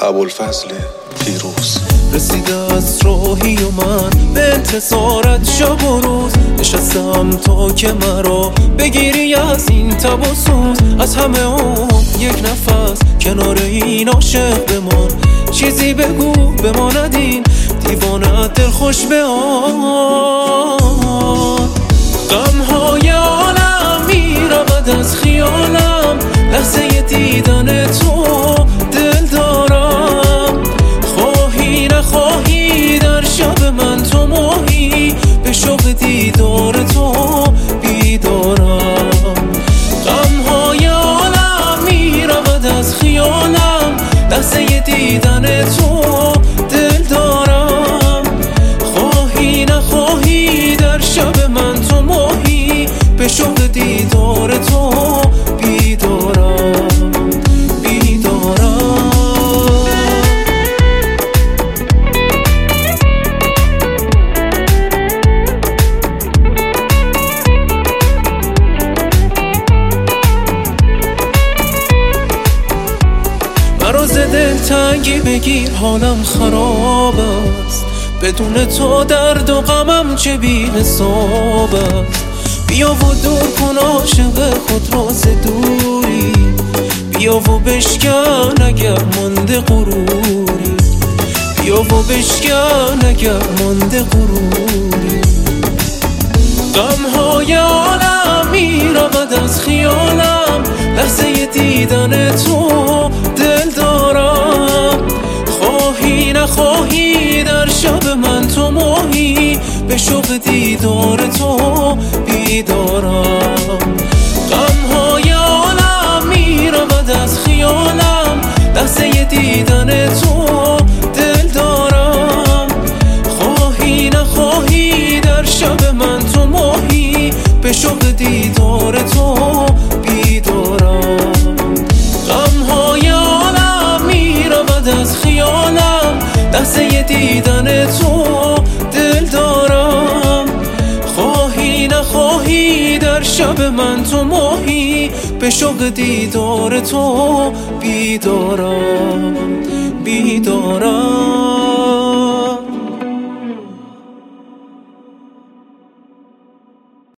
ابوالفضل پیروز. رسیده از راهی و من به انتصارت شب و روز، نشستم تا که مرا بگیری از این تب و سوز. از همه یک نفس کنار این عاشق بمان، چیزی بگو بماند این دیوانه دل خوش به آن. غمهای عالم میرود از خیالم، لحظه دیدن تو دل دارم. خواهی نخواهی در شب من تو ماهی، به شوق دیدار تو بیدارم. غمهای عالم میرود از خیالم، لحظه دیدن تو دل دارم. خواهی نخواهی در شب من تو ماهی، به شوق دیدار تو بیدارم. مرا ز دلتنگی بگیر حالم خراب است، بدون تو درد و غمم چه بی حساب است. بیا و دور کن عاشق خود را ز دوری، بیا و بشکن اگر مانده غروری، بیا و بشکن اگر مانده غروری. غمهای عالم میرود از خیالم، لحظه دیدن تو دل دارم. خواهی نخواهی در شب من تو ماهی، به شوق دیدار تو بیدارم. غمهای عالم میرود از خیالم، لحظه دیدن تو دل دارم. خواهی نخواهی در شب من تو ماهی، به شوق دیدار تو بیدارم. غمهای عالم میرود از خیالم، لحظه دیدن تو دل دارم. خواهی نخواهی در شب من تو ماهی، به شوق دیدار تو بیدارم.